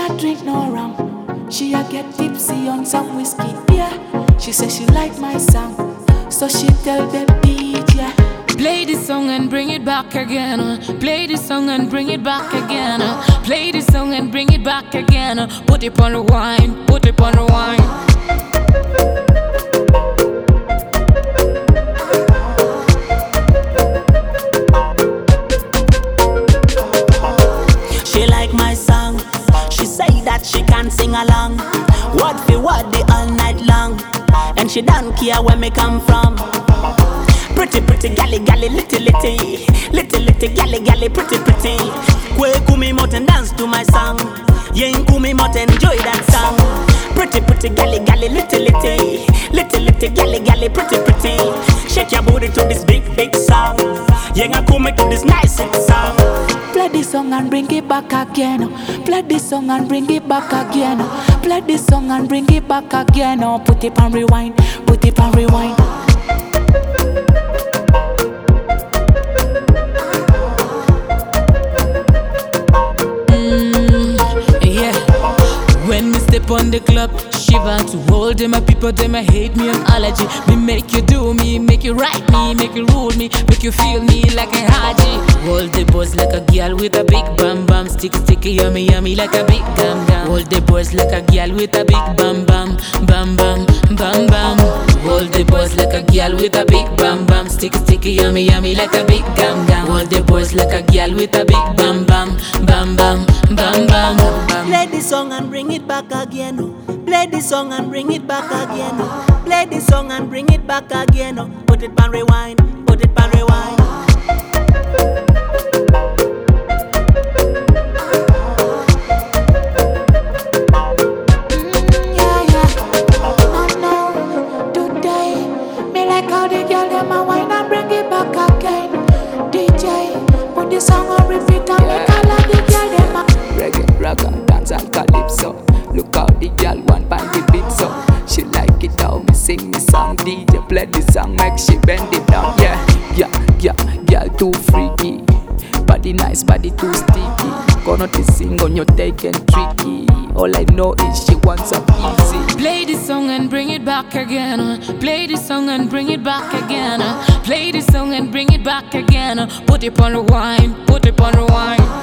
not drink no rum. She a get tipsy on some whiskey, yeah. She says she like my song, so she tell the DJ, play this song and bring it back again. Play this song and bring it back again. Play this song and bring it back again. Put it on the wine, put it on the wine. She like my song. She say that she can sing along. Word for word the all night long. And she don't care where me come from. Pretty, pretty, galley, galley, little, little. Little, little, galley, galley, pretty, pretty. Kwe kumi mot and dance to my song. Yen kumi mot enjoy that song. Pretty, pretty, galley, galley, little, little. Little, little, galley, galley, pretty, pretty. Shake your booty to this big, big song. Yen a kumi to this nice song. play this song and bring it back again. Play this song and bring it back again. Play this song and bring it back again. Put it on rewind, put it on rewind. When me step on the club, shiver to all them my people, them I hate me on allergy. Me make you do me, make you write me, make you rule me, make you feel me like a haji. Hold the boys like a girl with a big bam bam, sticky yummy yummy like a big gum gum. Hold the boys like a girl with a big bam bam, bam bam, bam bam. Hold the boys like a girl with a big bam bam, sticky yummy yummy like a big gum gum. Hold the boys like a girl with a big bam bam, bam bam, bam bam. Play this song and bring it back again. Play this song and bring it back again. Play this song and bring it back again. Put it on rewind, put it on rewind. Yeah, yeah. No, today me like how the girl them a wine and bring it back again. DJ, put the song on repeat and make all of the girl them a reggae, ragga, dance and calypso. Look how the girl want pan the beat so. She like it how me sing me song. DJ play the song make she bend it down. Yeah, girl too freaky. Body nice, body too sticky. Gonna to sing on your take and tricky. All I know is she wants some easy. Play this song and bring it back again. Play this song and bring it back again. Play this song and bring it back again. Put it on the wine, put it on the wine.